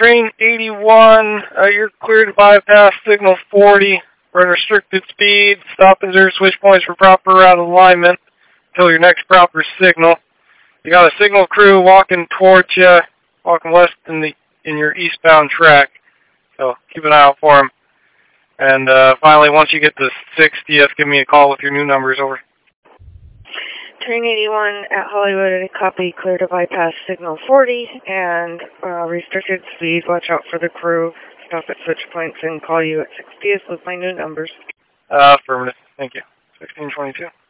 Train 81, you're cleared to bypass signal 40. We're at restricted speed. Stop and zero switch points for proper route alignment until your next proper signal. You got a signal crew walking towards you, walking west in your eastbound track. So keep an eye out for them. And finally, once you get to 60th, give me a call with your new numbers. Over. Train 81 at Hollywood, copy, clear to bypass signal 40 and restricted speed. Watch out for the crew. Stop at switch points and call you at 60th with my new numbers. Affirmative. Thank you. 1622.